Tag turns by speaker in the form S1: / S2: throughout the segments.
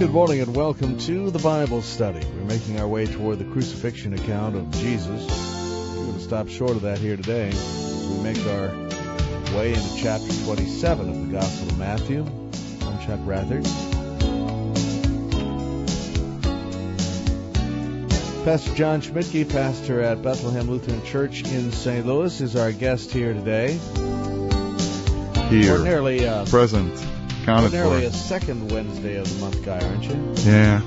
S1: Good morning and welcome to the Bible study. We're making our way toward the crucifixion account of Jesus. We're going to stop short of that here today as we make our way into chapter 27 of the Gospel of Matthew. I'm Chuck Rathert. Pastor John Schmidtke, pastor at Bethlehem Lutheran Church in St. Louis, is our guest here today.
S2: Here,
S1: ordinarily,
S2: present, counted
S1: ordinarily
S2: for.
S1: a second Wednesday of the month guy, aren't you?
S2: Yeah.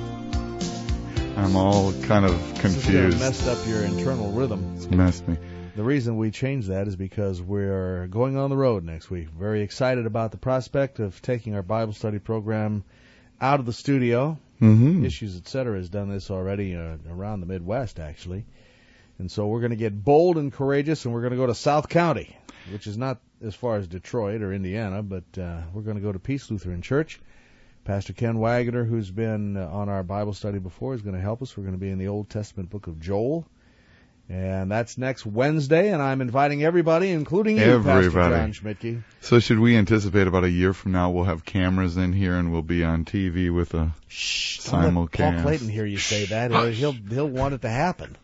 S2: I'm all kind of confused.
S1: It's messed up your internal rhythm.
S2: It's messed me.
S1: The reason we changed that is because we're going on the road next week. Very excited about the prospect of taking our Bible study program out of the studio.
S2: Mm-hmm.
S1: Issues, Etc. has done this already around the Midwest, actually. And so we're going to get bold and courageous, and we're going to go to South County, which is not as far as Detroit or Indiana, but we're going to go to Peace Lutheran Church. Pastor Ken Wagner, who's been on our Bible study before, is going to help us. We're going to be in the Old Testament book of Joel. And that's next Wednesday, and I'm inviting everybody, including you, Pastor John Schmidtke.
S2: So should we anticipate about a year from now we'll have cameras in here and we'll be on TV with a simulcast?
S1: Don't let Paul Clayton hear you say that. He'll want it to happen.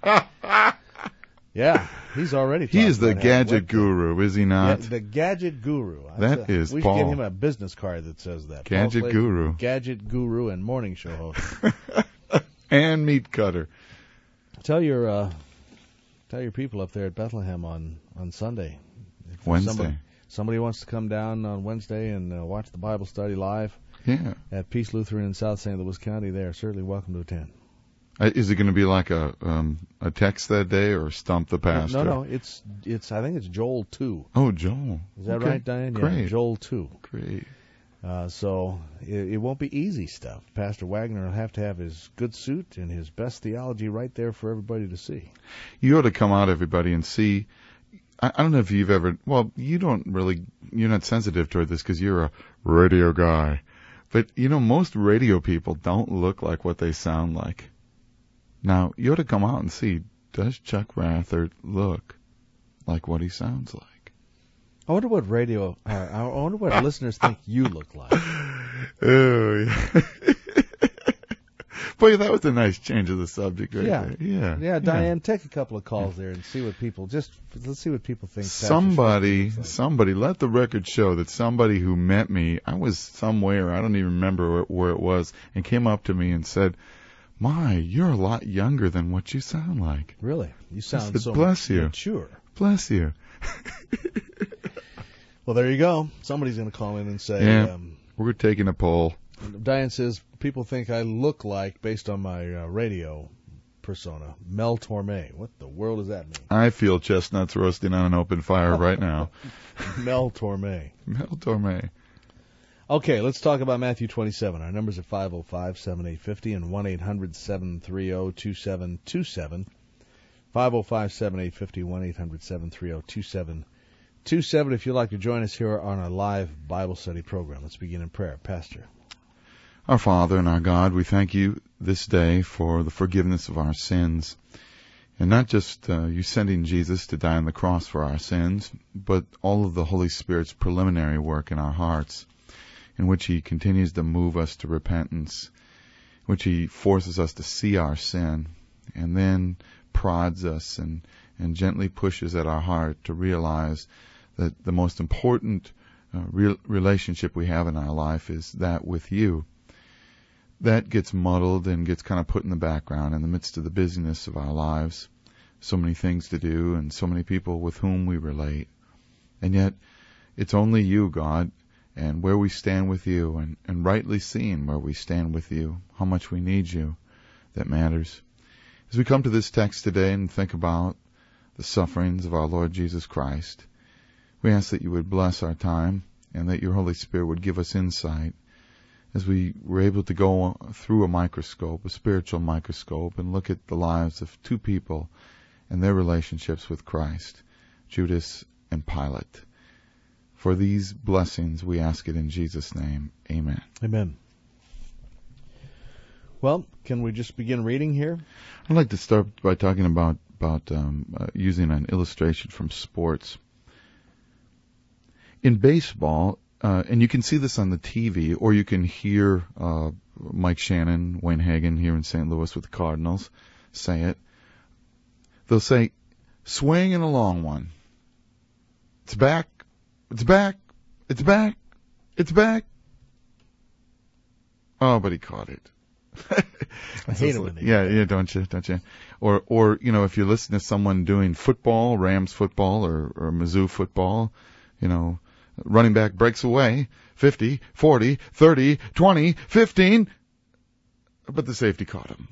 S1: Yeah, he's already talking
S2: He is the
S1: about
S2: gadget guru, is he not?
S1: Yeah, the gadget guru.
S2: That is
S1: we
S2: Paul.
S1: We should get him a business card that says that.
S2: Gadget
S1: Paul Clayton,
S2: guru.
S1: Gadget guru and morning show host.
S2: And meat cutter.
S1: Tell your people up there at Bethlehem on Sunday. If
S2: Wednesday.
S1: Somebody wants to come down on Wednesday and watch the Bible study live.
S2: Yeah.
S1: At Peace Lutheran in South St. Louis County, they are certainly welcome to attend.
S2: Is it going to be like a text that day or stump the pastor?
S1: No. It's. I think it's Joel 2.
S2: Oh, Joel.
S1: Is that right, Diane?
S2: Great.
S1: Yeah, Joel 2.
S2: Great.
S1: So it won't be easy stuff. Pastor Wagner will have to have his good suit and his best theology right there for everybody to see.
S2: You ought to come out, everybody, and see. I don't know if you've ever. Well, you're not sensitive toward this because you're a radio guy. But, most radio people don't look like what they sound like. Now, you ought to come out and see, does Chuck Rathert look like what he sounds like?
S1: I wonder what listeners think you look like.
S2: Oh, yeah. Boy, that was a nice change of the subject right there.
S1: Yeah, Diane, take a couple of calls there and see what people, let's see what people think.
S2: Somebody, let the record show that somebody who met me, I was somewhere, I don't even remember where it was, and came up to me and said, "My, you're a lot younger than what you sound like."
S1: Really? You sound so
S2: mature. Bless you.
S1: Well, there you go. Somebody's going to call in and say,
S2: we're taking a poll.
S1: Diane says, people think I look like, based on my radio persona, Mel Torme. What the world does that mean?
S2: I feel chestnuts roasting on an open fire right now.
S1: Mel Torme.
S2: Mel Torme.
S1: Okay, let's talk about Matthew 27. Our numbers are 505-7850 and 1-800-730-2727. 505-7850, 1-800-730-2727. If you'd like to join us here on our live Bible study program, let's begin in prayer. Pastor.
S2: Our Father and our God, we thank you this day for the forgiveness of our sins. And not just you sending Jesus to die on the cross for our sins, but all of the Holy Spirit's preliminary work in our hearts, in which he continues to move us to repentance, in which he forces us to see our sin, and then prods us and gently pushes at our heart to realize that the most important relationship we have in our life is that with you. That gets muddled and gets kind of put in the background in the midst of the busyness of our lives. So many things to do and so many people with whom we relate. And yet, it's only you, God, and where we stand with you, and rightly seeing where we stand with you, how much we need you, that matters. As we come to this text today and think about the sufferings of our Lord Jesus Christ, we ask that you would bless our time and that your Holy Spirit would give us insight as we were able to go through a microscope, a spiritual microscope, and look at the lives of two people and their relationships with Christ, Judas and Pilate. For these blessings, we ask it in Jesus' name. Amen.
S1: Amen. Well, can we just begin reading here?
S2: I'd like to start by talking about using an illustration from sports. In baseball, and you can see this on the TV, or you can hear Mike Shannon, Wayne Hagen here in St. Louis with the Cardinals say it. They'll say, swing in a long one. It's back. It's back. It's back. It's back. Oh, but he caught it.
S1: I hate it when they
S2: yeah, don't you? Or if you listen to someone doing football, Rams football or Mizzou football, running back breaks away, 50, 40, 30, 20, 15, but the safety caught him.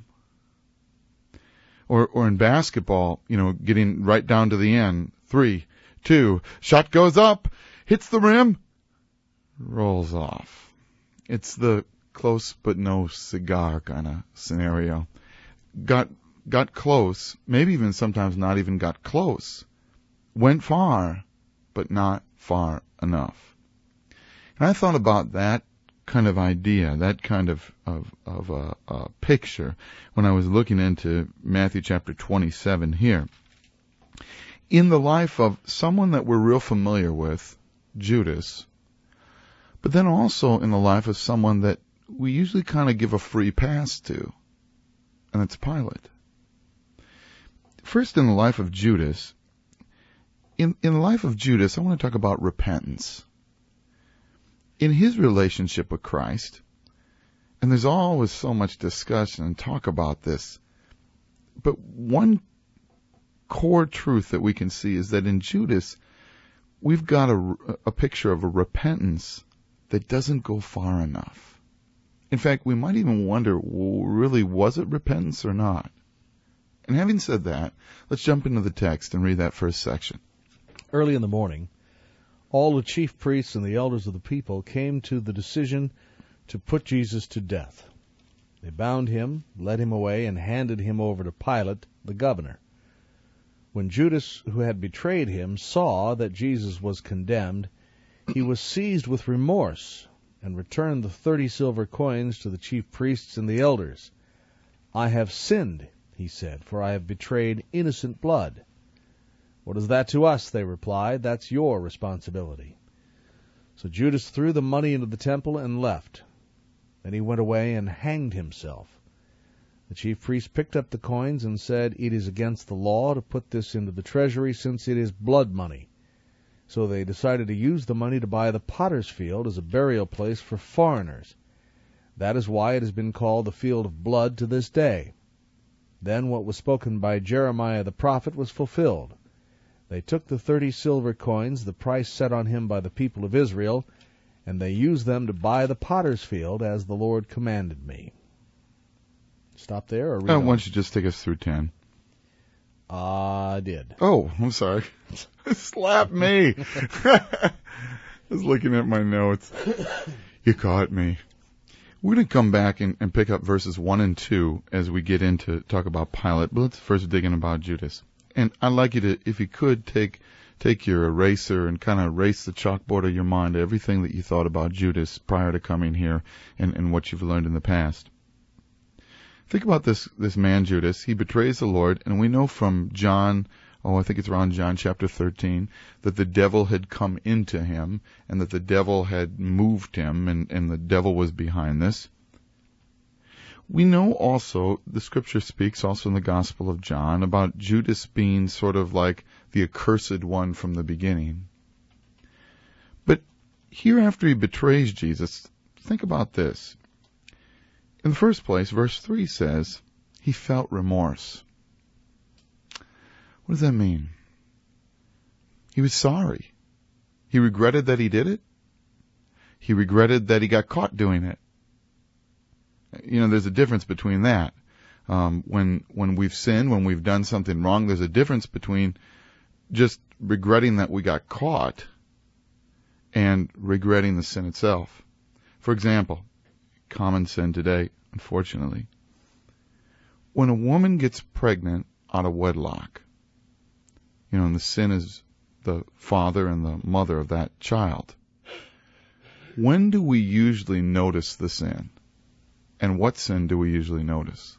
S2: Or in basketball, getting right down to the end, 3, 2, shot goes up, hits the rim, rolls off. It's the close but no cigar kind of scenario. Got close, maybe even sometimes not even got close. Went far, but not far enough. And I thought about that kind of idea, that kind of a picture when I was looking into Matthew chapter 27 here. In the life of someone that we're real familiar with, Judas, but then also in the life of someone that we usually kind of give a free pass to, and it's Pilate. First, in the life of Judas, in the life of Judas, I want to talk about repentance. In his relationship with Christ, and there's always so much discussion and talk about this, but one core truth that we can see is that in Judas, we've got a picture of a repentance that doesn't go far enough. In fact, we might even wonder, really, was it repentance or not? And having said that, let's jump into the text and read that first section.
S1: Early in the morning, all the chief priests and the elders of the people came to the decision to put Jesus to death. They bound him, led him away, and handed him over to Pilate, the governor. When Judas, who had betrayed him, saw that Jesus was condemned, he was seized with remorse and returned the 30 silver coins to the chief priests and the elders. I have sinned, he said, for I have betrayed innocent blood. What is that to us? They replied. That's your responsibility. So Judas threw the money into the temple and left. Then he went away and hanged himself. The chief priest picked up the coins and said, It is against the law to put this into the treasury, since it is blood money. So they decided to use the money to buy the potter's field as a burial place for foreigners. That is why it has been called the field of blood to this day. Then what was spoken by Jeremiah the prophet was fulfilled. They took the 30 silver coins, the price set on him by the people of Israel, and they used them to buy the potter's field as the Lord commanded me. Stop there or read on?
S2: Why don't you just take us through 10?
S1: I did.
S2: Oh, I'm sorry. Slap me. I was looking at my notes. You caught me. We're going to come back and pick up verses 1 and 2 as we get into talk about Pilate. But let's first dig in about Judas. And I'd like you to, if you could, take your eraser and kind of erase the chalkboard of your mind, everything that you thought about Judas prior to coming here and what you've learned in the past. Think about this man Judas. He betrays the Lord, and we know from John, I think it's around John chapter 13, that the devil had come into him, and that the devil had moved him, and the devil was behind this. We know also, the scripture speaks also in the Gospel of John, about Judas being sort of like the accursed one from the beginning. But here after he betrays Jesus, think about this. In the first place, verse 3 says, he felt remorse. What does that mean? He was sorry. He regretted that he did it. He regretted that he got caught doing it. There's a difference between that. When we've sinned, when we've done something wrong, there's a difference between just regretting that we got caught and regretting the sin itself. For example, common sin today, unfortunately. When a woman gets pregnant out of wedlock, and the sin is the father and the mother of that child, when do we usually notice the sin? And what sin do we usually notice?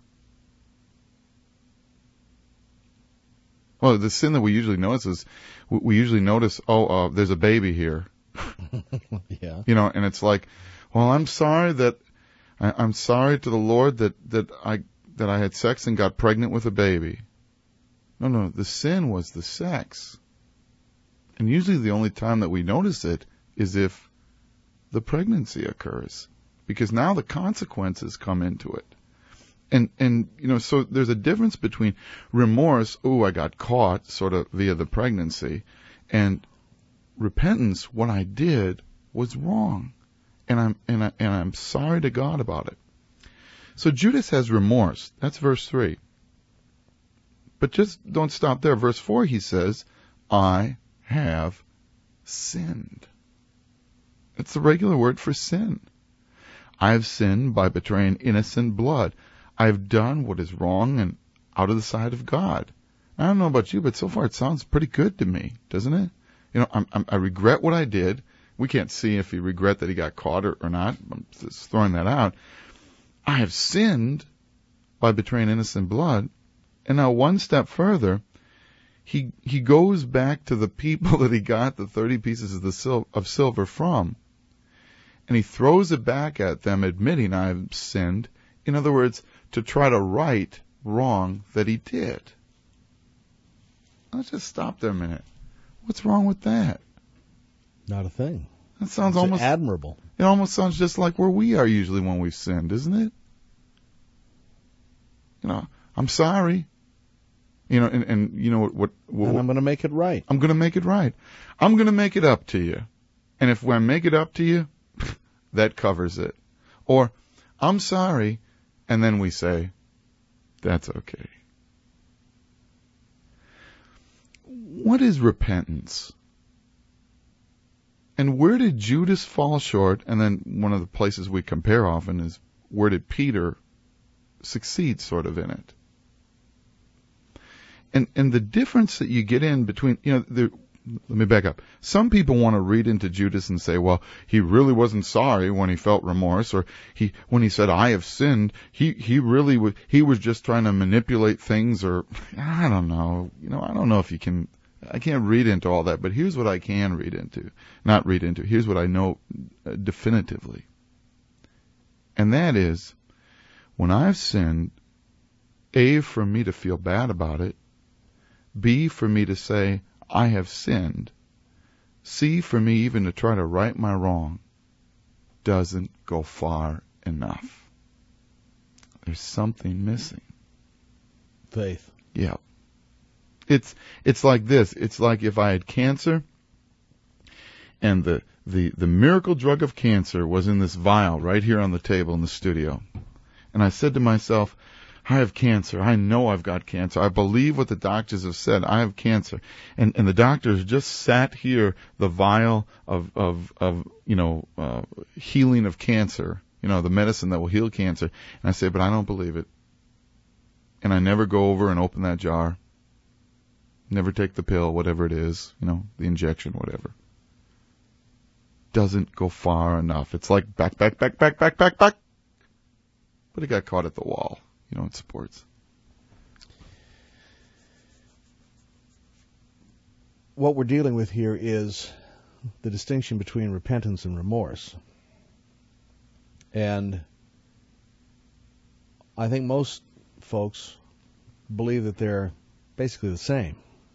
S2: Well, the sin that we usually notice is, we usually notice, there's a baby here.
S1: Yeah.
S2: And it's like, well, I'm sorry that I'm sorry to the Lord that I had sex and got pregnant with a baby. No, the sin was the sex. And usually the only time that we notice it is if the pregnancy occurs, because now the consequences come into it. And so there's a difference between remorse, I got caught, sort of via the pregnancy, and repentance, what I did was wrong, and I'm sorry to God about it. So Judas has remorse. That's verse 3. But just don't stop there. Verse 4, he says, I have sinned. It's the regular word for sin. I have sinned by betraying innocent blood. I've done what is wrong and out of the sight of God. I don't know about you, but so far it sounds pretty good to me, doesn't it? I regret what I did. We can't see if he regret that he got caught or not. I'm just throwing that out. I have sinned by betraying innocent blood. And now one step further, he goes back to the people that he got the 30 pieces of silver from, and he throws it back at them, admitting I've sinned. In other words, to try to right wrong that he did. Let's just stop there a minute. What's wrong with that?
S1: Not a thing.
S2: That sounds
S1: It's
S2: almost
S1: admirable.
S2: It almost sounds just like where we are usually when we've sinned, isn't it? I'm sorry. And you know what
S1: and I'm going to make it right.
S2: I'm going to make it right. I'm going to make it up to you. And if I make it up to you, that covers it. Or, I'm sorry, and then we say, that's okay. What is repentance? And where did Judas fall short? And then one of the places we compare often is, where did Peter succeed sort of in it? And the difference that you get in between, let me back up. Some people want to read into Judas and say, well, he really wasn't sorry when he felt remorse, or when he said, I have sinned, he was just trying to manipulate things, or I don't know. I don't know if I can't read into all that, but here's what I can here's what I know definitively. And that is, when I've sinned, A, for me to feel bad about it, B, for me to say, I have sinned, C, for me even to try to right my wrong, doesn't go far enough. There's something missing.
S1: Faith.
S2: Yeah. It's like this. It's like if I had cancer, and the miracle drug of cancer was in this vial right here on the table in the studio. And I said to myself, I have cancer. I know I've got cancer. I believe what the doctors have said. I have cancer. And the doctors just sat here, the vial of healing of cancer, the medicine that will heal cancer. And I say, but I don't believe it. And I never go over and open that jar. Never take the pill, whatever it is, the injection, whatever. Doesn't go far enough. It's like back. But it got caught at the wall. In sports.
S1: What we're dealing with here is the distinction between repentance and remorse. And I think most folks believe that they're basically the same.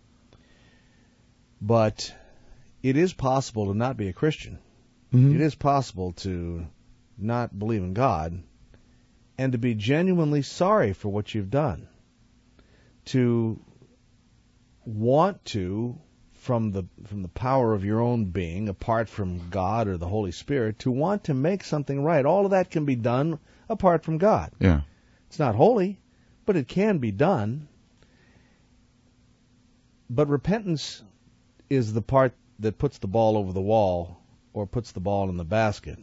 S1: But it is possible to not be a Christian. Mm-hmm. It is possible to not believe in God and to be genuinely sorry for what you've done. To want to, from the power of your own being, apart from God or the Holy Spirit, to want to make something right. All of that can be done apart from God.
S2: Yeah.
S1: It's not holy, but it can be done. But repentance is the part that puts the ball over the wall or puts the ball in the basket.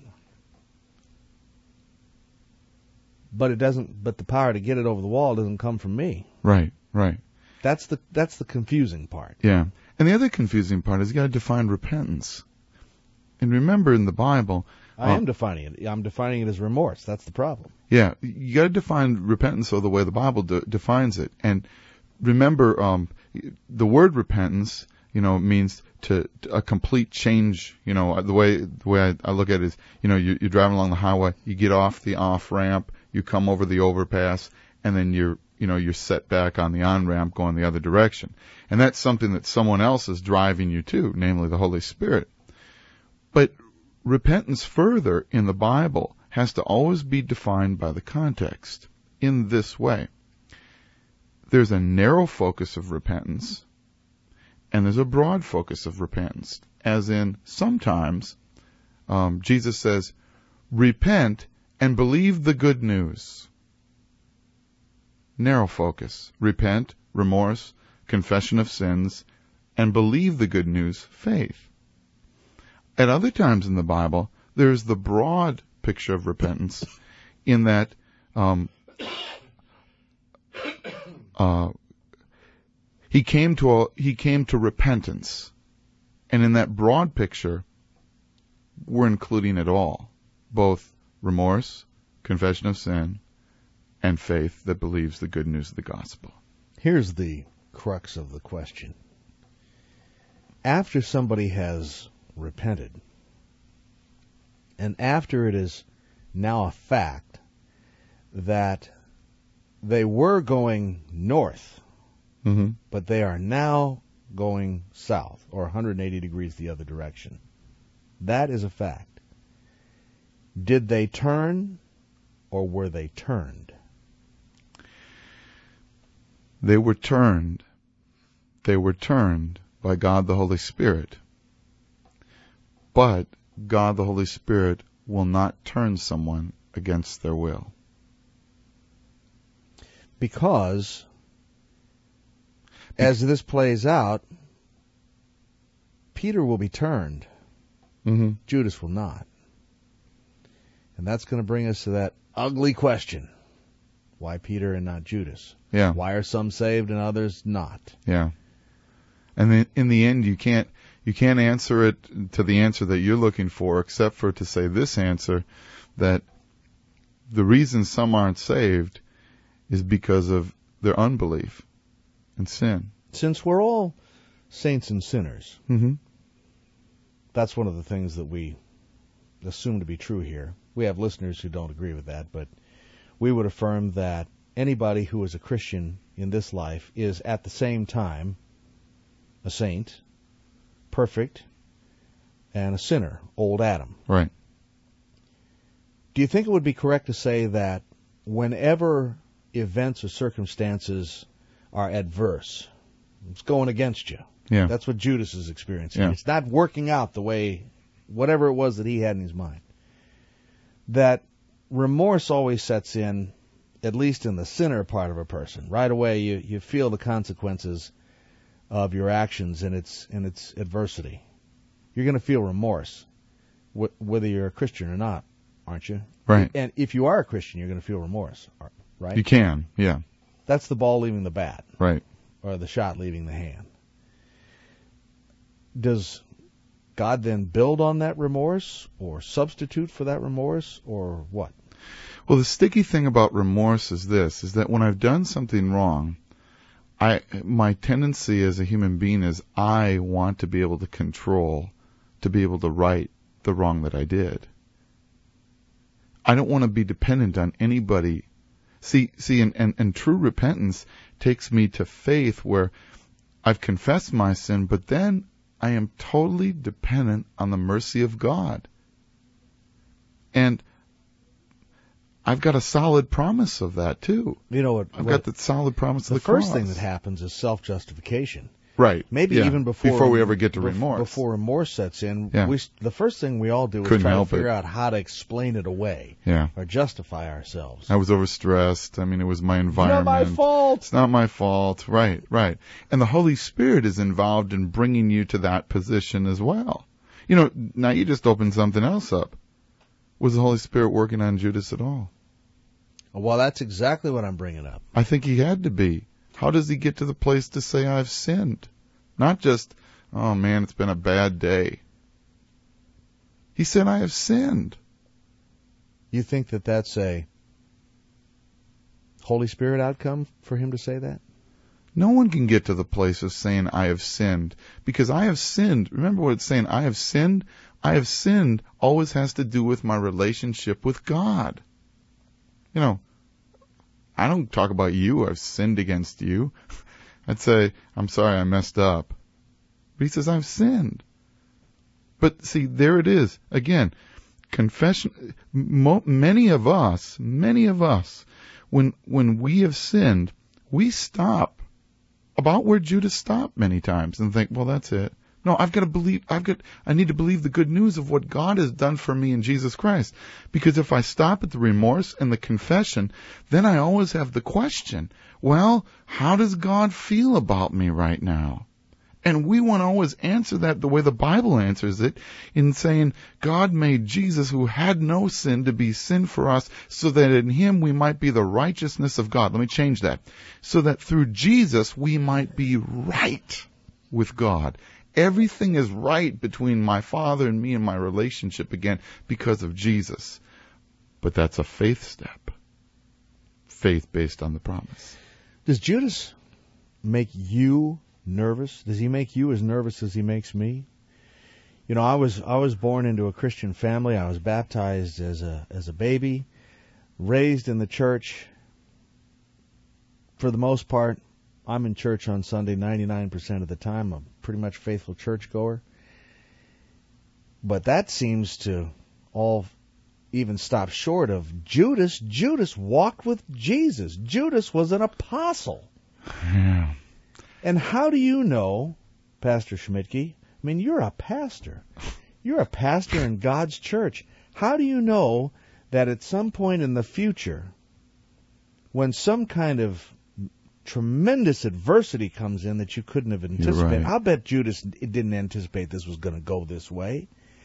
S1: But the power to get it over the wall doesn't come from me.
S2: Right.
S1: That's the confusing part.
S2: Yeah. And the other confusing part is you got to define repentance. And remember in the Bible,
S1: I am defining it. I'm defining it as remorse. That's the problem.
S2: Yeah. You got to define repentance the way the Bible defines it. And remember, the word repentance means to a complete change. The way I look at it is, you're driving along the highway, you get off the off ramp, you come over the overpass, and then you're set back on the on ramp going the other direction. And that's something that someone else is driving you to, namely the Holy Spirit. But repentance further in the Bible has to always be defined by the context in this way. There's a narrow focus of repentance, and there's a broad focus of repentance. As in, sometimes Jesus says, repent and believe the good news. Narrow focus. Repent, remorse, confession of sins, and believe the good news, faith. At other times in the Bible, there's the broad picture of repentance in that he came to repentance, and in that broad picture, we're including it all, both remorse, confession of sin, and faith that believes the good news of the gospel.
S1: Here's the crux of the question. After somebody has repented, and after it is now a fact that they were going north, but they are now going south, or 180 degrees the other direction. That is a fact. Did they turn, or were they turned?
S2: They were turned. They were turned by God the Holy Spirit. But God the Holy Spirit will not turn someone against their will.
S1: Because as this plays out, Peter will be turned. Judas will not. And that's going to bring us to that ugly question. Why Peter and not Judas?
S2: Yeah.
S1: Why are some saved and others not?
S2: Yeah. And then in the end, you can't answer it to the answer that you're looking for, except for to say this answer, that the reason some aren't saved is because of their unbelief and sin.
S1: Since we're all saints and sinners, that's one of the things that we assume to be true here. We have listeners who don't agree with that, but we would affirm that anybody who is a Christian in this life is at the same time a saint, perfect, and a sinner, old Adam.
S2: Right.
S1: Do you think it would be correct to say that whenever events or circumstances are adverse, it's going against you?
S2: Yeah.
S1: That's what Judas is experiencing.
S2: Yeah.
S1: It's not working out the way, whatever it was that he had in his mind. That remorse always sets in, at least in the sinner part of a person. Right away, you feel the consequences of your actions and its adversity. You're going to feel remorse, whether you're a Christian or not, aren't you?
S2: Right.
S1: And if you are a Christian, you're going to feel remorse, right?
S2: You can, yeah.
S1: That's the ball leaving the bat.
S2: Right.
S1: Or the shot leaving the hand. Does God then build on that remorse, or substitute for that remorse, or what?
S2: Well, the sticky thing about remorse is this, is that when I've done something wrong, my tendency as a human being is I want to be able to control, to be able to right the wrong that I did. I don't want to be dependent on anybody. See, and true repentance takes me to faith where I've confessed my sin, but then I am totally dependent on the mercy of God. And I've got a solid promise of that, too.
S1: You know what?
S2: I've got the solid promise of the cross.
S1: The first thing that happens is self-justification.
S2: Right.
S1: Maybe
S2: yeah.
S1: even before
S2: we ever get to remorse.
S1: Before remorse sets in,
S2: yeah.
S1: The first thing we all do is try to figure out how to explain it away, or justify ourselves.
S2: I was overstressed. I mean, it was my environment.
S1: It's not my fault.
S2: It's not my fault. Right. And the Holy Spirit is involved in bringing you to that position as well. Now you just opened something else up. Was the Holy Spirit working on Judas at all?
S1: Well, that's exactly what I'm bringing up.
S2: I think he had to be. How does he get to the place to say, I've sinned? Not just, oh man, it's been a bad day. He said, I have sinned.
S1: You think that that's a Holy Spirit outcome for him to say that?
S2: No one can get to the place of saying, I have sinned. Because I have sinned. Remember what it's saying, I have sinned? I have sinned always has to do with my relationship with God. You know, I don't talk about you, I've sinned against you. I'd say, I'm sorry, I messed up. But he says, I've sinned. But see, there it is. Again, confession. Many of us, when we have sinned, we stop about where Judas stopped many times and think, well, that's it. No, I need to believe the good news of what God has done for me in Jesus Christ. Because if I stop at the remorse and the confession, then I always have the question, well, how does God feel about me right now? And we want to always answer that the way the Bible answers it, in saying, God made Jesus, who had no sin, to be sin for us, so that in him we might be the righteousness of God. Let me change that. So that through Jesus we might be right with God. Everything is right between my Father and me and my relationship again because of Jesus. But that's a faith step. Faith based on the promise.
S1: Does Judas make you nervous? Does he make you as nervous as he makes me? You know, I was born into a Christian family. I was baptized as a baby, raised in the church. For the most part, I'm in church on Sunday 99% of the time. I'm pretty much faithful churchgoer. But that seems to all even stop short of Judas. Judas walked with Jesus. Judas was an apostle.
S2: Yeah.
S1: And how do you know, Pastor Schmidtke? I mean, you're a pastor. You're a pastor in God's church. How do you know that at some point in the future, when some kind of tremendous adversity comes in that you couldn't have anticipated,
S2: Right.
S1: I'll bet Judas didn't anticipate this was going to go this way.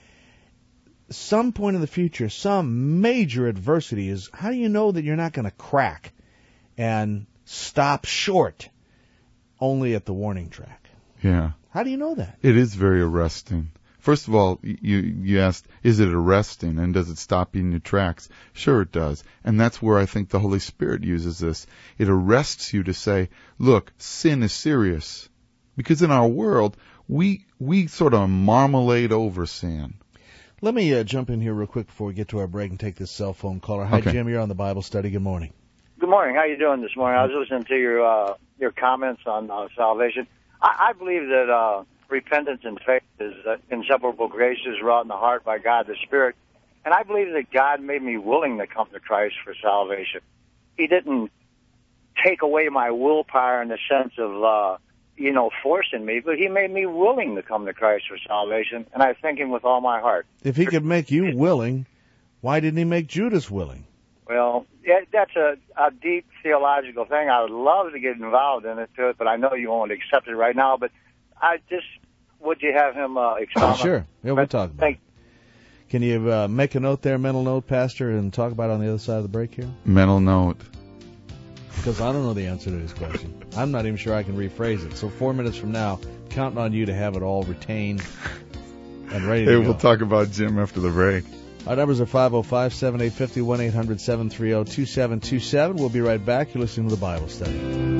S1: Some point in the future, some major adversity is, how do you know that you're not going to crack and stop short only at the warning track?
S2: Yeah.
S1: How do you know that?
S2: It is very arresting. First of all, you asked, is it arresting and does it stop you in your tracks? Sure it does. And that's where I think the Holy Spirit uses this. It arrests you to say, look, sin is serious. Because in our world, we sort of marmalade over sin.
S1: Let me jump in here real quick before we get to our break and take this cell phone caller. Hi,
S2: Okay.
S1: Jim. You're on the Bible study. Good morning.
S3: Good morning. How you doing this morning? I was listening to your comments on salvation. I believe that repentance and faith is inseparable graces wrought in the heart by God the Spirit. And I believe that God made me willing to come to Christ for salvation. He didn't take away my willpower in the sense of, forcing me, but he made me willing to come to Christ for salvation, and I thank him with all my heart.
S1: If he could make you willing, why didn't he make Judas willing?
S3: Well, yeah, that's a deep theological thing. I would love to get involved in it, but I know you won't accept it right now. But would you have him expound?
S1: Sure. Yeah, we'll talk about it. Can you make a note there, mental note, Pastor, and talk about it on the other side of the break here?
S2: Mental note.
S1: Because I don't know the answer to this question. I'm not even sure I can rephrase it. So 4 minutes from now, counting on you to have it all retained and ready to go.
S2: We'll talk about Jim after the break.
S1: Our numbers are 505-7850, 1-800-730-2727. We'll be right back. You're listening to the Bible Study.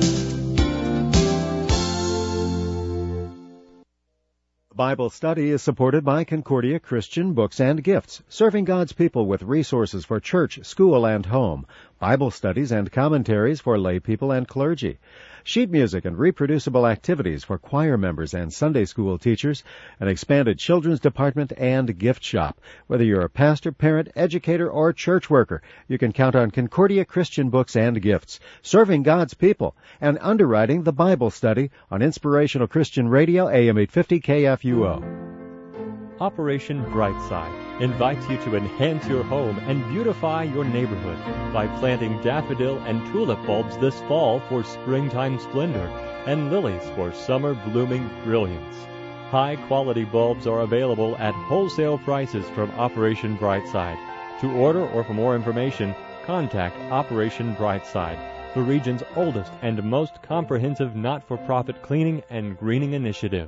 S4: Bible Study is supported by Concordia Christian Books and Gifts, serving God's people with resources for church, school, and home, Bible studies and commentaries for lay people and clergy, sheet music and reproducible activities for choir members and Sunday school teachers, an expanded children's department, and gift shop. Whether you're a pastor, parent, educator, or church worker, you can count on Concordia Christian Books and Gifts, serving God's people, and underwriting the Bible Study on Inspirational Christian Radio, AM 850 KFUO.
S5: Operation Brightside invites you to enhance your home and beautify your neighborhood by planting daffodil and tulip bulbs this fall for springtime splendor and lilies for summer blooming brilliance. High-quality bulbs are available at wholesale prices from Operation Brightside. To order or for more information, contact Operation Brightside, the region's oldest and most comprehensive not-for-profit cleaning and greening initiative.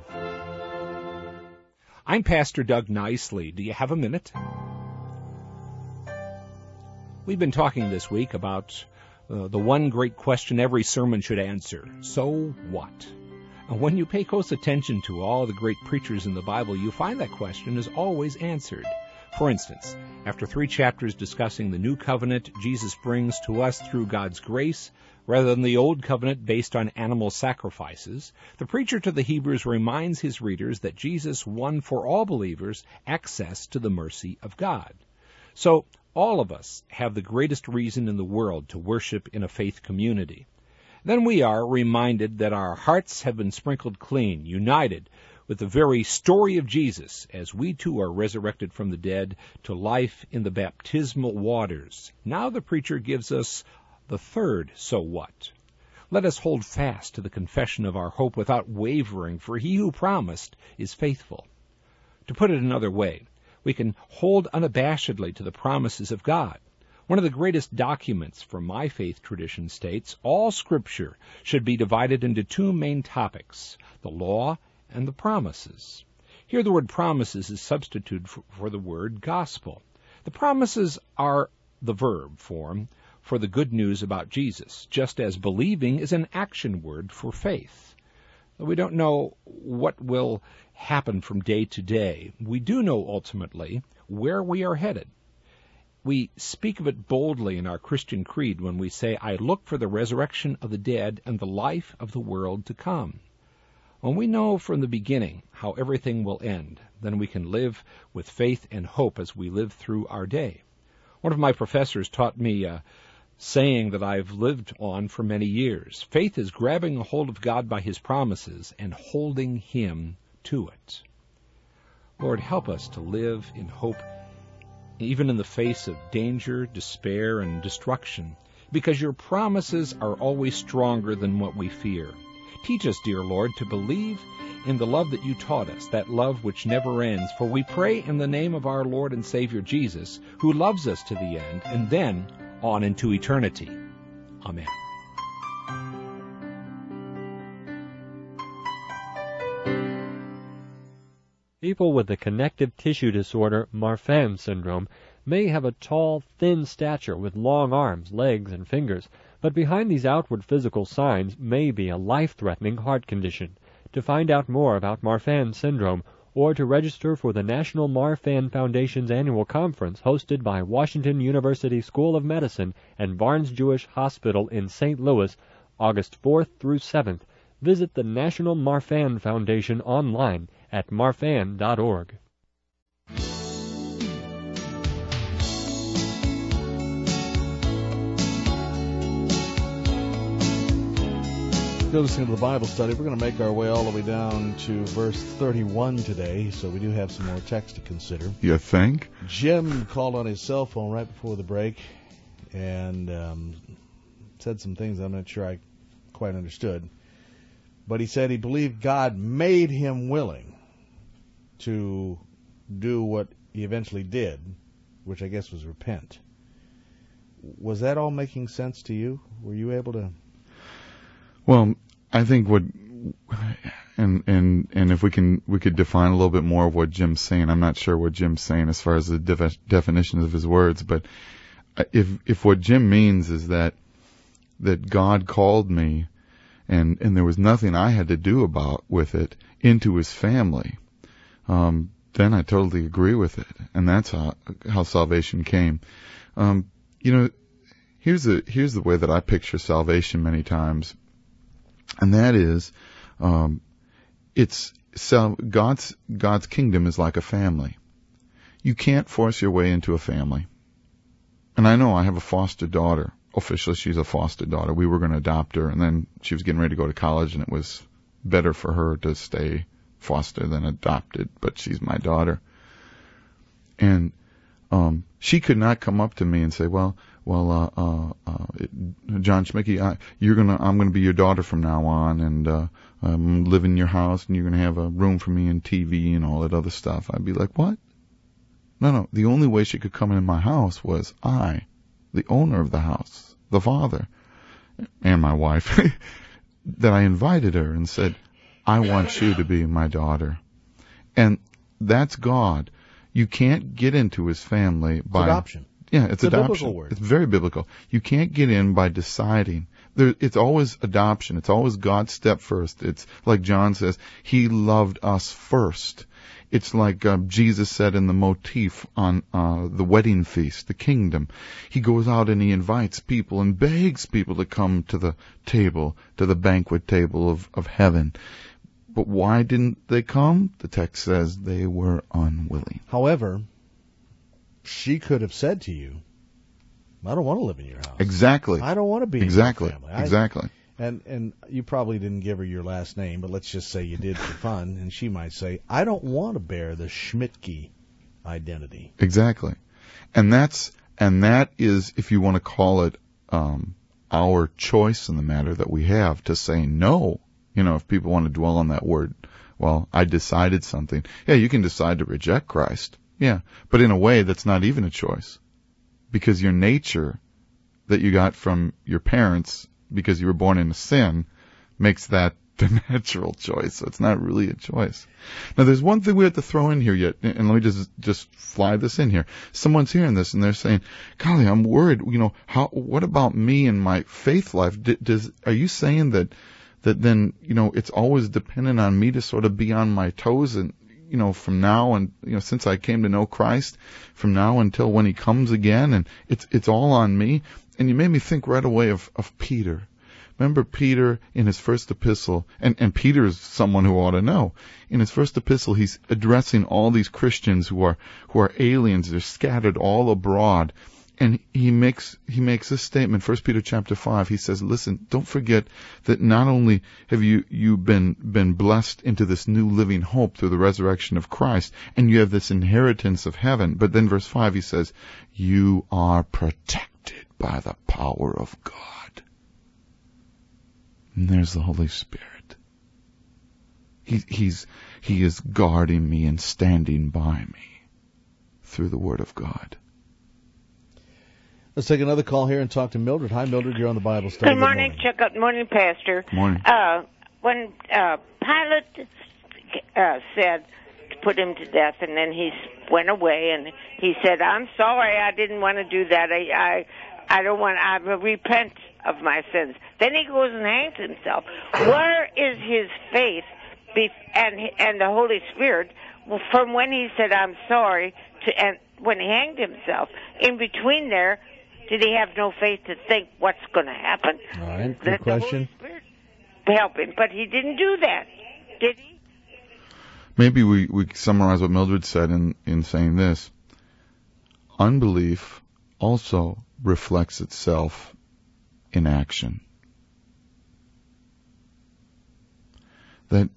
S6: I'm Pastor Doug Nicely. Do you have a minute? We've been talking this week about the one great question every sermon should answer: so what? And when you pay close attention to all the great preachers in the Bible, you find that question is always answered. For instance, after 3 chapters discussing the new covenant Jesus brings to us through God's grace, rather than the old covenant based on animal sacrifices, the preacher to the Hebrews reminds his readers that Jesus won for all believers access to the mercy of God. So, all of us have the greatest reason in the world to worship in a faith community. Then we are reminded that our hearts have been sprinkled clean, united with the very story of Jesus, as we too are resurrected from the dead to life in the baptismal waters. Now the preacher gives us the third so what. Let us hold fast to the confession of our hope without wavering, for he who promised is faithful. To put it another way, we can hold unabashedly to the promises of God. One of the greatest documents from my faith tradition states, all Scripture should be divided into 2 main topics, the law and the promises. Here the word promises is substituted for the word gospel. The promises are the verb form for the good news about Jesus, just as believing is an action word for faith. We don't know what will happen from day to day. We do know ultimately where we are headed. We speak of it boldly in our Christian creed when we say, I look for the resurrection of the dead and the life of the world to come. When we know from the beginning how everything will end, then we can live with faith and hope as we live through our day. One of my professors taught me a saying that I've lived on for many years. Faith is grabbing a hold of God by his promises and holding him to it. Lord, help us to live in hope, even in the face of danger, despair, and destruction, because your promises are always stronger than what we fear. Teach us, dear Lord, to believe in the love that you taught us, that love which never ends. For we pray in the name of our Lord and Savior Jesus, who loves us to the end, and then on into eternity. Amen.
S5: People with the connective tissue disorder Marfan syndrome may have a tall, thin stature with long arms, legs, and fingers, but behind these outward physical signs may be a life-threatening heart condition. To find out more about Marfan syndrome, or to register for the National Marfan Foundation's annual conference hosted by Washington University School of Medicine and Barnes-Jewish Hospital in St. Louis, August 4th through 7th, visit the National Marfan Foundation online at marfan.org.
S1: Still listening to the Bible study. We're going to make our way all the way down to verse 31 today, so we do have some more text to consider.
S2: You think?
S1: Jim called on his cell phone right before the break and said some things I'm not sure I quite understood. But he said he believed God made him willing to do what he eventually did, which I guess was repent. Was that all making sense to you? Were you able to...
S2: Well, I think and if we could define a little bit more of what Jim's saying. I'm not sure what Jim's saying as far as the definition of his words, but if what Jim means is that God called me and there was nothing I had to do with it into his family, then I totally agree with it, and that's how salvation came. Here's the way that I picture salvation many times. And that is, God's kingdom is like a family. You can't force your way into a family. And I know I have a foster daughter. Officially, she's a foster daughter. We were going to adopt her, and then she was getting ready to go to college, and it was better for her to stay foster than adopted, but she's my daughter. And she could not come up to me and say, well, John Schmicky, I'm gonna be your daughter from now on, and live in your house, and you're gonna have a room for me and TV and all that other stuff. I'd be like, what? No. The only way she could come in my house was I, the owner of the house, the father, and my wife, that I invited her and said, I want you to be my daughter. And that's God. You can't get into his family by It's
S1: a
S2: adoption.
S1: biblical word.
S2: It's very biblical. You can't get in by deciding. It's always adoption. It's always God's step first. It's like John says, He loved us first. It's like Jesus said in the motif on the wedding feast, the kingdom. He goes out and He invites people and begs people to come to the table, to the banquet table of heaven. But why didn't they come? The text says they were unwilling.
S1: However, she could have said to you, I don't want to live in your house.
S2: Exactly.
S1: I don't want to be
S2: exactly.
S1: in your family.
S2: Exactly.
S1: And you probably didn't give her your last name, but let's just say you did for fun, and she might say, I don't want to bear the Schmidtke identity.
S2: Exactly. And that is, if you want to call it our choice in the matter that we have to say no. If people want to dwell on that word, well, I decided something. Yeah, you can decide to reject Christ. Yeah, but in a way that's not even a choice. Because your nature that you got from your parents, because you were born into sin, makes that the natural choice. So it's not really a choice. Now, there's one thing we have to throw in here yet, and let me just fly this in here. Someone's hearing this and they're saying, golly, I'm worried. What about me and my faith life? Are you saying that then, it's always dependent on me to sort of be on my toes and, from now and, since I came to know Christ, from now until when He comes again, and it's all on me? And you made me think right away of Peter. Remember Peter in his first epistle, and Peter is someone who ought to know. In his first epistle, he's addressing all these Christians who are aliens. They're scattered all abroad. And he makes this statement, 1 Peter chapter 5. He says, listen, don't forget that not only have you been blessed into this new living hope through the resurrection of Christ, and you have this inheritance of heaven, but then verse 5 he says, you are protected by the power of God. And there's the Holy Spirit. He is guarding me and standing by me through the Word of God.
S1: Let's take another call here and talk to Mildred. Hi, Mildred. You're on the Bible study.
S7: Good morning, Chuck. Good morning, Pastor.
S2: Morning.
S7: When Pilate said to put him to death, and then he went away, and he said, I'm sorry, I didn't want to do that. I don't want, I repent of my sins. Then he goes and hangs himself. Where is his faith and the Holy Spirit from when he said, I'm sorry, and when he hanged himself? In between there, did he have no faith to think what's going to happen?
S1: All right, good question.
S7: The Holy Spirit help him, but he didn't do that, did he?
S2: Maybe we summarize what Mildred said in saying this. Unbelief also reflects itself in action. That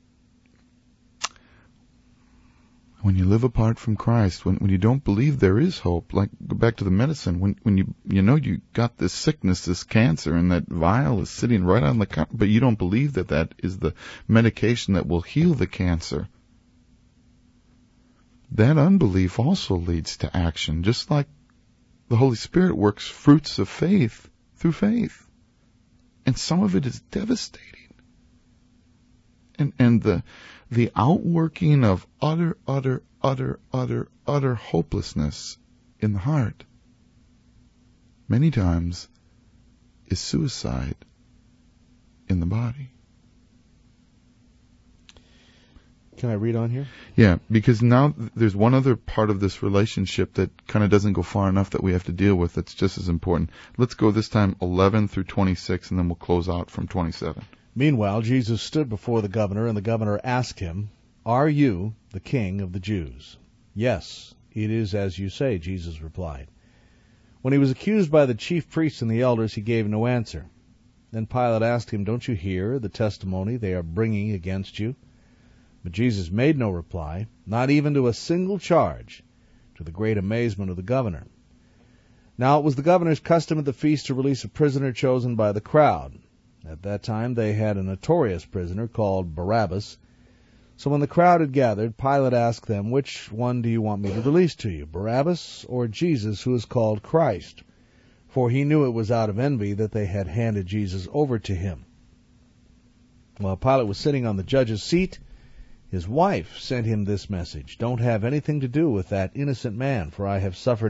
S2: when you live apart from Christ, when you don't believe there is hope, like go back to the medicine, when you got this sickness, this cancer, and that vial is sitting right on the counter, but you don't believe that is the medication that will heal the cancer. That unbelief also leads to action, just like the Holy Spirit works fruits of faith through faith. And some of it is devastating. And the outworking of utter hopelessness in the heart many times is suicide in the body.
S1: Can I read on here?
S2: Yeah, because now there's one other part of this relationship that kind of doesn't go far enough that we have to deal with that's just as important. Let's go this time 11 through 26, and then we'll close out from 27.
S1: Meanwhile, Jesus stood before the governor, and the governor asked him, Are you the king of the Jews? Yes, it is as you say, Jesus replied. When he was accused by the chief priests and the elders, he gave no answer. Then Pilate asked him, Don't you hear the testimony they are bringing against you? But Jesus made no reply, not even to a single charge, to the great amazement of the governor. Now it was the governor's custom at the feast to release a prisoner chosen by the crowd. At that time they had a notorious prisoner called Barabbas. So when the crowd had gathered, Pilate asked them, Which one do you want me to release to you, Barabbas or Jesus, who is called Christ? For he knew it was out of envy that they had handed Jesus over to him. While Pilate was sitting on the judge's seat, his wife sent him this message, Don't have anything to do with that innocent man, for I have suffered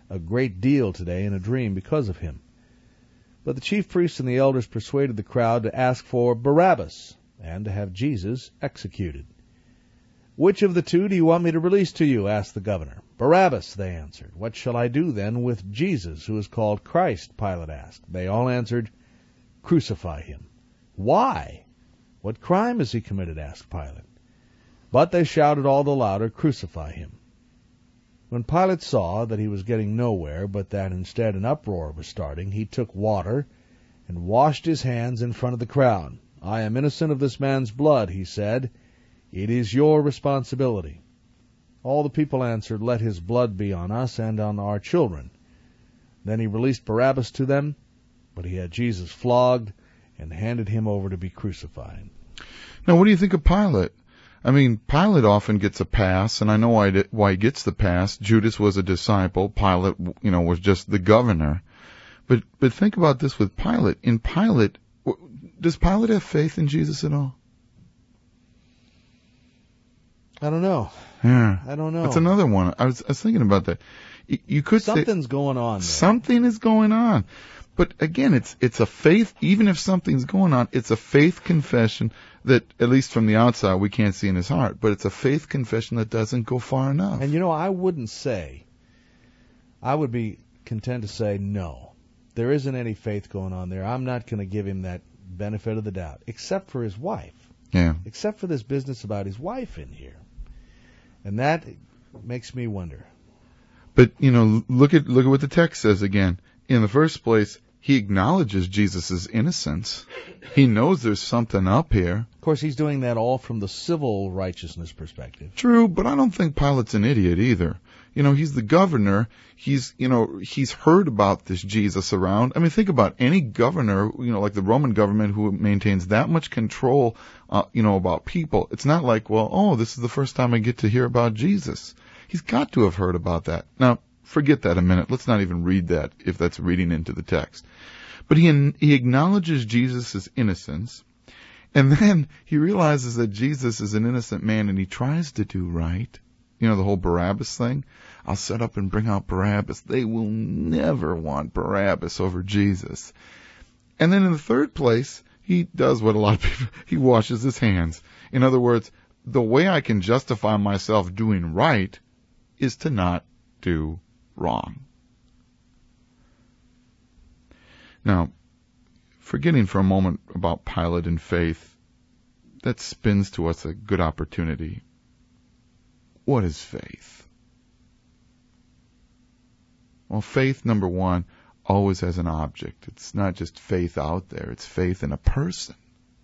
S1: a great deal today in a dream because of him. But the chief priests and the elders persuaded the crowd to ask for Barabbas and to have Jesus executed. "Which of the two do you want me to release to you?" asked the governor. "Barabbas," they answered. "What shall I do then with Jesus, who is called Christ?" Pilate asked. They all answered, "Crucify him." "Why? What crime has he committed?" asked Pilate. But they shouted all the louder, "Crucify him." When Pilate saw that he was getting nowhere, but that instead an uproar was starting, he took water and washed his hands in front of the crowd. "I am innocent of this man's blood," he said. "It is your responsibility." All the people answered, "Let his blood be on us and on our children." Then he released Barabbas to them, but he had Jesus flogged and handed him over to be crucified.
S2: Now, what do you think of Pilate? I mean, Pilate often gets a pass, and I know why he gets the pass. Judas was a disciple. Pilate, was just the governor. But think about this with Pilate. In Pilate, does Pilate have faith in Jesus at all?
S1: I don't know.
S2: Yeah.
S1: I don't know.
S2: That's another one. I was thinking about that. You could
S1: Something's going on there.
S2: Something is going on. But again, it's a faith, even if something's going on, it's a faith confession that, at least from the outside, we can't see in his heart. But it's a faith confession that doesn't go far enough.
S1: And I would be content to say no. There isn't any faith going on there. I'm not going to give him that benefit of the doubt, except for his wife.
S2: Yeah.
S1: Except for this business about his wife in here. And that makes me wonder.
S2: But, look at what the text says again. In the first place, he acknowledges Jesus' innocence. He knows there's something up here.
S1: Of course, he's doing that all from the civil righteousness perspective.
S2: True, but I don't think Pilate's an idiot either. He's the governor. He's heard about this Jesus around. I mean, think about any governor, like the Roman government who maintains that much control, about people. It's not like, this is the first time I get to hear about Jesus. He's got to have heard about that. Now, forget that a minute. Let's not even read that if that's reading into the text. But he acknowledges Jesus' innocence, and then he realizes that Jesus is an innocent man, and he tries to do right. The whole Barabbas thing. I'll set up and bring out Barabbas. They will never want Barabbas over Jesus. And then in the third place, he does what a lot of people, he washes his hands. In other words, the way I can justify myself doing right is to not do wrong. Now, forgetting for a moment about Pilate and faith, that spins to us a good opportunity. What is faith? Well, faith, number one, always has an object. It's not just faith out there. It's faith in a person.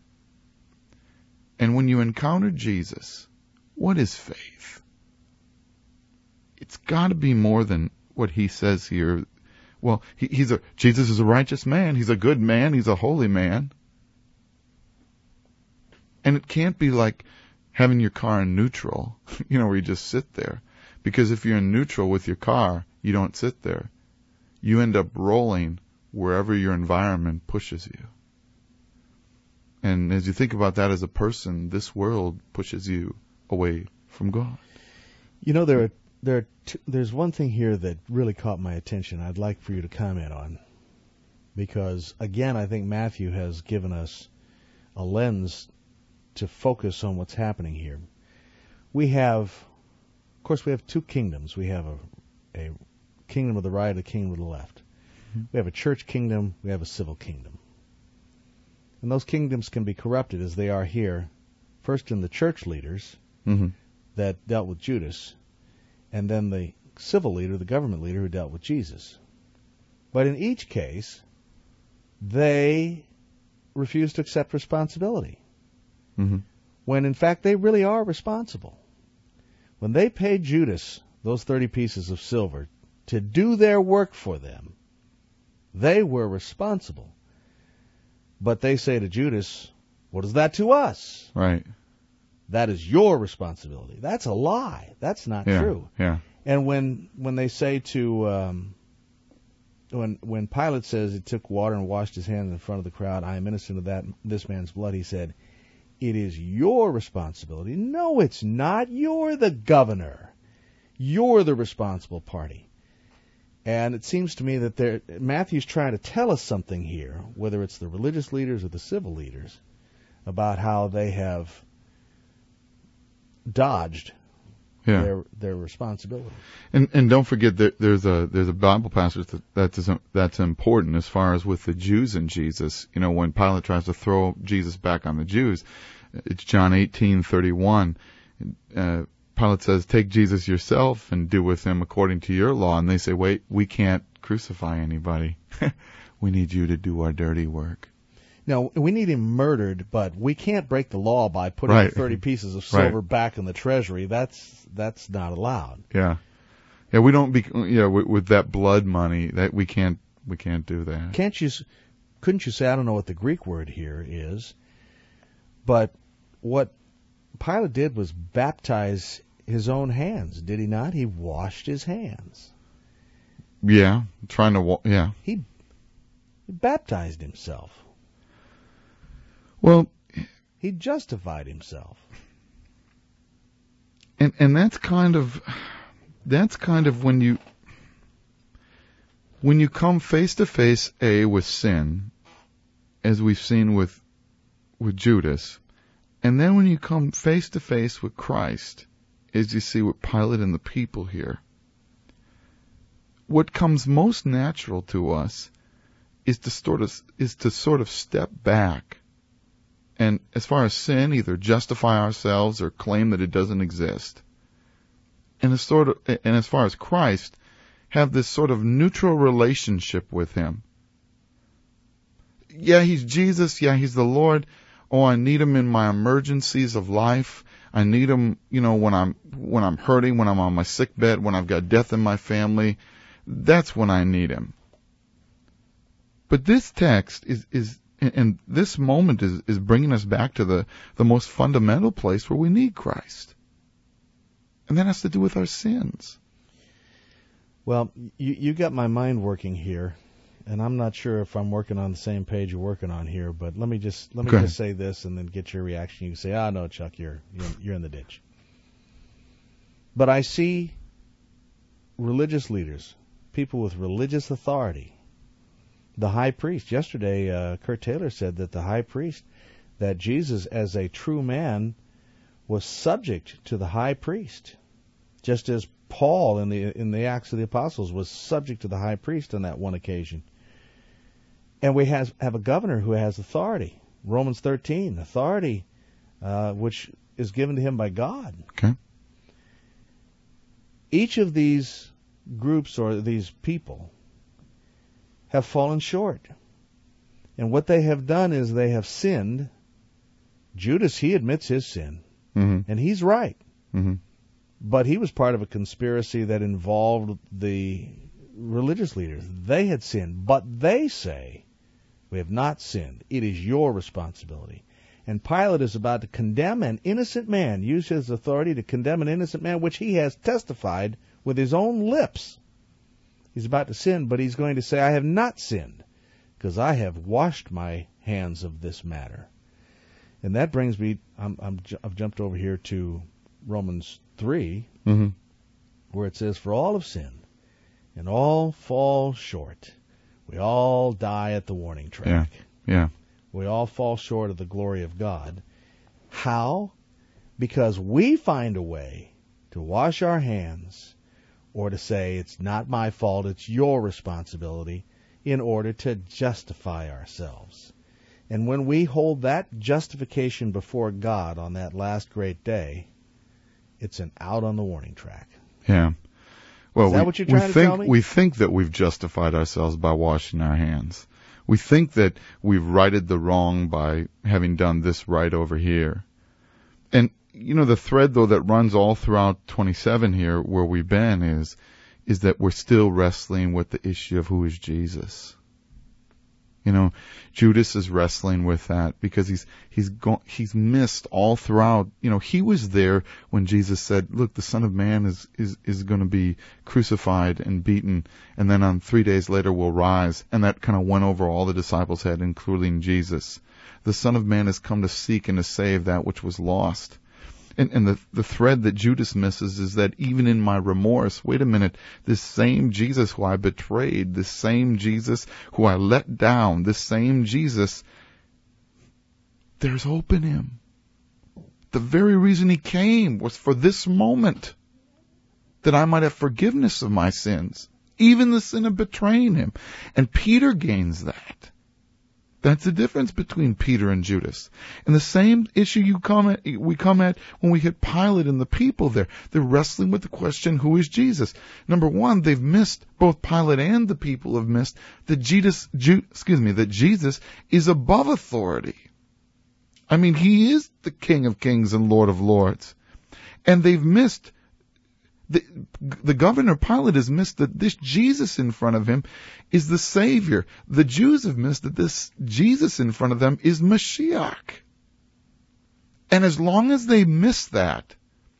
S2: And when you encounter Jesus, what is faith? It's got to be more than what he says here. Well, Jesus is a righteous man. He's a good man. He's a holy man. And it can't be like having your car in neutral, where you just sit there. Because if you're in neutral with your car, you don't sit there. You end up rolling wherever your environment pushes you. And as you think about that as a person, this world pushes you away from God.
S1: There's one thing here that really caught my attention I'd like for you to comment on. Because, again, I think Matthew has given us a lens to focus on what's happening here. We have two kingdoms. We have a kingdom of the right, a kingdom of the left. Mm-hmm. We have a church kingdom, we have a civil kingdom. And those kingdoms can be corrupted as they are here, first in the church leaders that dealt with Judas, and then the civil leader, the government leader who dealt with Jesus. But in each case, they refused to accept responsibility. Mm-hmm. When in fact they really are responsible. When they paid Judas those 30 pieces of silver to do their work for them, they were responsible. But they say to Judas, what is that to us?
S2: Right.
S1: That is your responsibility. That's a lie. That's not true.
S2: Yeah.
S1: And when they say to, when Pilate says he took water and washed his hands in front of the crowd, I am innocent of this man's blood, he said, it is your responsibility. No, it's not. You're the governor. You're the responsible party. And it seems to me that Matthew's trying to tell us something here, whether it's the religious leaders or the civil leaders, about how they have dodged their responsibility.
S2: And don't forget that there's a Bible passage that's important as far as with the Jews and Jesus. You know, when Pilate tries to throw Jesus back on the Jews, it's John 18:31. Pilate says, "Take Jesus yourself and do with him according to your law." And they say, "Wait, we can't crucify anybody. We need you to do our dirty work."
S1: No, we need him murdered, but we can't break the law by putting 30 pieces of silver back in the treasury. That's not allowed.
S2: Yeah, we don't with that blood money that we can't do that.
S1: Couldn't you say, I don't know what the Greek word here is, but what Pilate did was baptize his own hands, did he not? He washed his hands.
S2: Yeah,
S1: He baptized himself.
S2: Well,
S1: he justified himself.
S2: And that's kind of when you come face to face with sin, as we've seen with Judas, and then when you come face to face with Christ, as you see with Pilate and the people here, what comes most natural to us is to sort of step back, and as far as sin, either justify ourselves or claim that it doesn't exist, and as far as Christ, have this sort of neutral relationship with Him. Yeah, He's Jesus. Yeah, He's the Lord. Oh, I need Him in my emergencies of life. I need Him, when I'm hurting, when I'm on my sick bed, when I've got death in my family. That's when I need Him. But this text and this moment is bringing us back to the most fundamental place where we need Christ. And that has to do with our sins.
S1: Well, you got my mind working here, and I'm not sure if I'm working on the same page you're working on here, but let me just say this and then get your reaction. You can say, no, Chuck, you're in the ditch. But I see religious leaders, people with religious authority, the high priest. Yesterday, Kurt Taylor said that the high priest, that Jesus as a true man was subject to the high priest, just as Paul in the Acts of the Apostles was subject to the high priest on that one occasion. And we have a governor who has authority. Romans 13, authority, which is given to him by God.
S2: Okay.
S1: Each of these groups or these people have fallen short. And what they have done is they have sinned. Judas, he admits his sin.
S2: Mm-hmm.
S1: And he's right.
S2: Mm-hmm.
S1: But he was part of a conspiracy that involved the religious leaders. They had sinned, but they say, we have not sinned. It is your responsibility. And Pilate is about to condemn an innocent man, use his authority to condemn an innocent man, which he has testified with his own lips. He's about to sin, but he's going to say, I have not sinned, because I have washed my hands of this matter. And that brings me, I've jumped over here to Romans 3,
S2: mm-hmm.
S1: where it says, for all have sinned, and all fall short. We all die at the warning track.
S2: Yeah.
S1: We all fall short of the glory of God. How? Because we find a way to wash our hands, or to say, it's not my fault, it's your responsibility, in order to justify ourselves. And when we hold that justification before God on that last great day, it's an out on the warning track.
S2: Yeah. Well,
S1: is that what you're trying to tell me?
S2: We think that we've justified ourselves by washing our hands. We think that we've righted the wrong by having done this right over here. And, the thread, though, that runs all throughout 27 here, where we've been, is that we're still wrestling with the issue of who is Jesus. Judas is wrestling with that because he's missed all throughout. He was there when Jesus said, look, the Son of Man is going to be crucified and beaten, and then on 3 days later will rise. And that kind of went over all the disciples' head, including Jesus. The Son of Man has come to seek and to save that which was lost. And the thread that Judas misses is that even in my remorse, wait a minute, this same Jesus who I betrayed, this same Jesus who I let down, this same Jesus, there's hope in him. The very reason he came was for this moment, that I might have forgiveness of my sins, even the sin of betraying him. And Peter gains that. That's the difference between Peter and Judas. And the same issue we come at when we hit Pilate and the people there. They're wrestling with the question, who is Jesus? Number one, they've missed, both Pilate and the people have missed, that Jesus is above authority. I mean, he is the King of Kings and Lord of Lords. And they've missed, the governor Pilate has missed that this Jesus in front of him is the Savior. The Jews have missed that this Jesus in front of them is Mashiach. And as long as they miss that,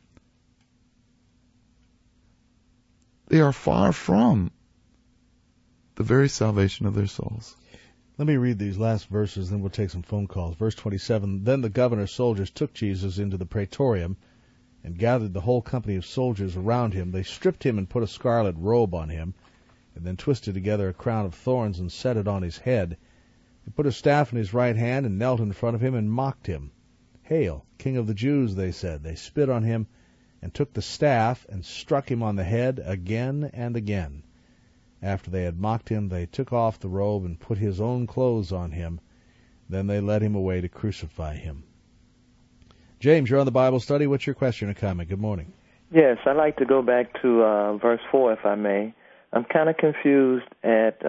S2: they are far from the very salvation of their souls.
S1: Let me read these last verses, then we'll take some phone calls. Verse 27, Then the governor's soldiers took Jesus into the praetorium and gathered the whole company of soldiers around him. They stripped him and put a scarlet robe on him, and then twisted together a crown of thorns and set it on his head. They put a staff in his right hand and knelt in front of him and mocked him. Hail, King of the Jews, they said. They spit on him and took the staff and struck him on the head again and again. After they had mocked him, they took off the robe and put his own clothes on him. Then they led him away to crucify him. James, you're on the Bible study. What's your question or comment? Good morning.
S8: Yes, I'd like to go back to verse 4, if I may. I'm kind of confused at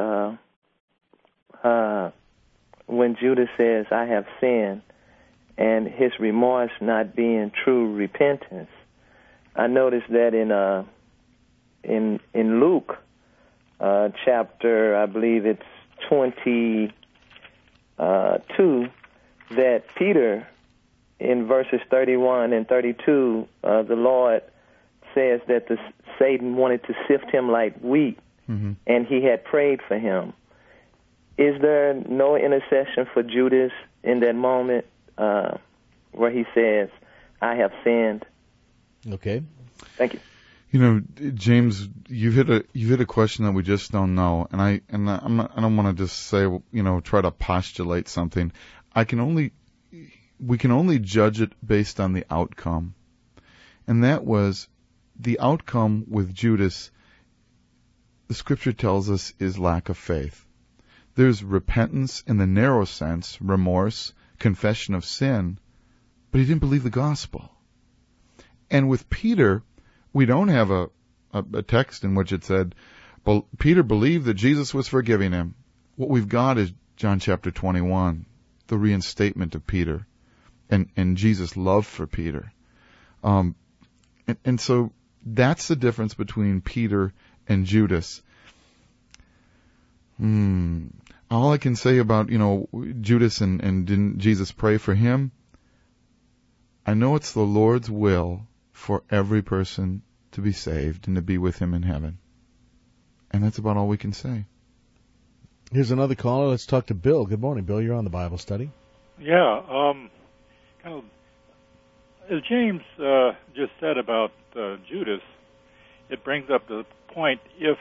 S8: when Judas says, I have sinned, and his remorse not being true repentance. I noticed that in Luke chapter, I believe it's 22, that Peter, in verses 31 and 32, the Lord says that Satan wanted to sift him like wheat, and he had prayed for him. Is there no intercession for Judas in that moment where he says, I have sinned?
S1: Okay.
S8: Thank you.
S2: You know, James, you've hit a question that we just don't know, and I don't want to just say, try to postulate something. We can only judge it based on the outcome. And that was the outcome with Judas, the scripture tells us, is lack of faith. There's repentance in the narrow sense, remorse, confession of sin, but he didn't believe the gospel. And with Peter, we don't have a text in which it said, Peter believed that Jesus was forgiving him. What we've got is John chapter 21, the reinstatement of Peter. And Jesus' love for Peter. And so that's the difference between Peter and Judas. All I can say about, Judas and didn't Jesus pray for him? I know it's the Lord's will for every person to be saved and to be with him in heaven. And that's about all we can say.
S1: Here's another caller. Let's talk to Bill. Good morning, Bill. You're on the Bible study.
S9: Yeah, as James just said about Judas, it brings up the point, if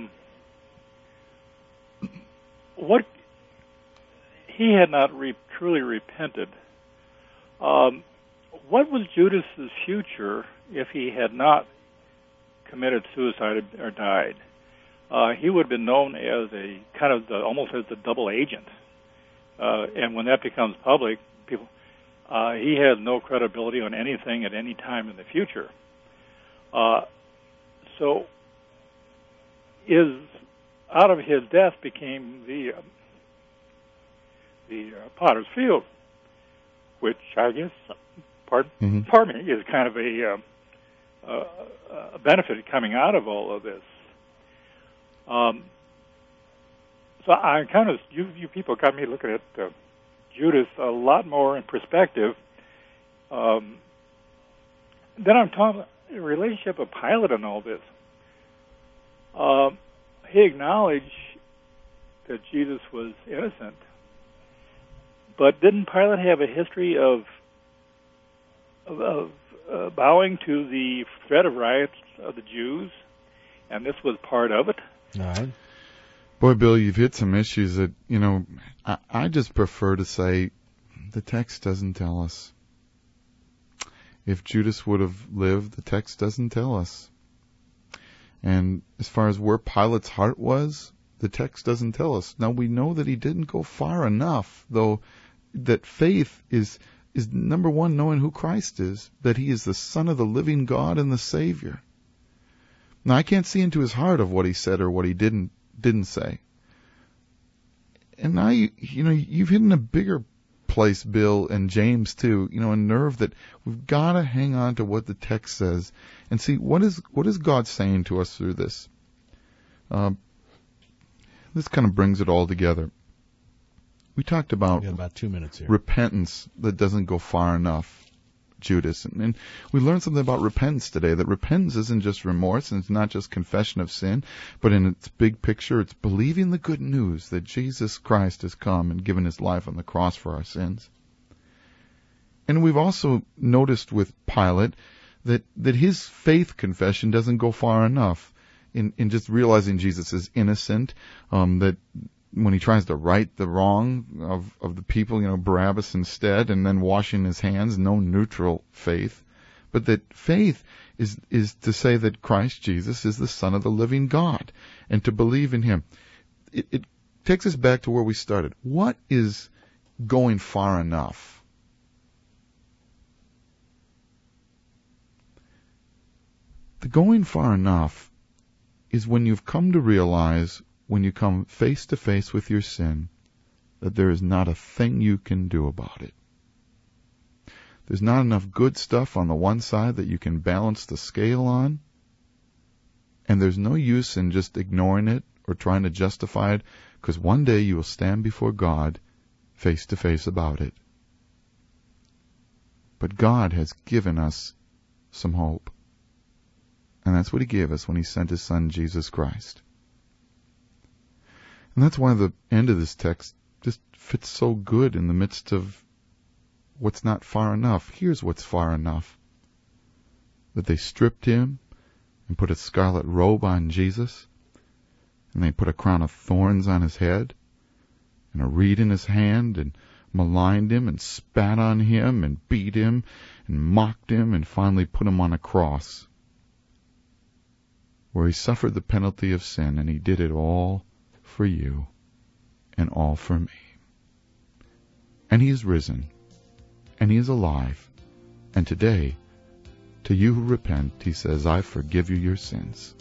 S9: what he had not truly repented, what was Judas's future if he had not committed suicide or died? He would have been known as a kind of almost as the double agent, and when that becomes public, people. He has no credibility on anything at any time in the future. So, out of his death became the potter's field, which I guess, pardon me, is kind of a benefit coming out of all of this. So I kind of, you people got me looking at Judas a lot more in perspective. Then I'm talking about the relationship of Pilate and all this. He acknowledged that Jesus was innocent, but didn't Pilate have a history of bowing to the threat of riots of the Jews, and this was part of it.
S1: All right.
S2: Boy, Bill, you've hit some issues that, I just prefer to say the text doesn't tell us. If Judas would have lived, the text doesn't tell us. And as far as where Pilate's heart was, the text doesn't tell us. Now, we know that he didn't go far enough, though, that faith is number one, knowing who Christ is, that he is the Son of the living God and the Savior. Now, I can't see into his heart of what he said or what he didn't say. And now, you've hit in a bigger place, Bill, and James too, a nerve that we've got to hang on to what the text says and see what is God saying to us through this. This kind of brings it all together. We talked about,
S1: about 2 minutes here.
S2: Repentance that doesn't go far enough, Judas. And we learned something about repentance today, that repentance isn't just remorse and it's not just confession of sin, but in its big picture, it's believing the good news that Jesus Christ has come and given his life on the cross for our sins. And we've also noticed with Pilate that his faith confession doesn't go far enough in just realizing Jesus is innocent, that when he tries to right the wrong of the people, Barabbas instead, and then washing his hands, no neutral faith. But that faith is to say that Christ Jesus is the Son of the living God, and to believe in him. It takes us back to where we started. What is going far enough? The going far enough is when you've come to realize, when you come face to face with your sin, that there is not a thing you can do about it. There's not enough good stuff on the one side that you can balance the scale on, and there's no use in just ignoring it or trying to justify it, because one day you will stand before God face to face about it. But God has given us some hope. And that's what he gave us when he sent his Son, Jesus Christ. And that's why the end of this text just fits so good in the midst of what's not far enough. Here's what's far enough. That they stripped him and put a scarlet robe on Jesus, and they put a crown of thorns on his head, and a reed in his hand, and maligned him, and spat on him, and beat him, and mocked him, and finally put him on a cross, where he suffered the penalty of sin, and he did it all for you and all for me. And he is risen, and he is alive, and today, to you who repent, he says, I forgive you your sins.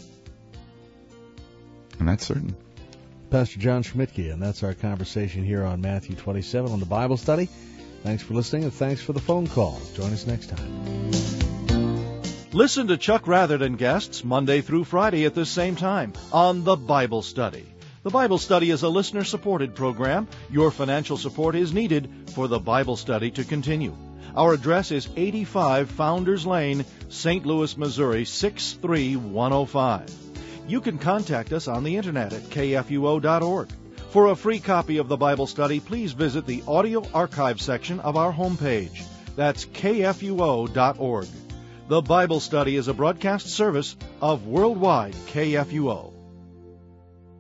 S2: And that's certain.
S1: Pastor John Schmidtke, and that's our conversation here on Matthew 27 on the Bible Study. Thanks for listening, and thanks for the phone calls. Join us next time.
S10: Listen to Chuck Rather and guests Monday through Friday at this same time on The Bible Study. The Bible Study is a listener-supported program. Your financial support is needed for The Bible Study to continue. Our address is 85 Founders Lane, St. Louis, Missouri, 63105. You can contact us on the internet at kfuo.org. For a free copy of The Bible Study, please visit the audio archive section of our homepage. That's kfuo.org. The Bible Study is a broadcast service of Worldwide KFUO.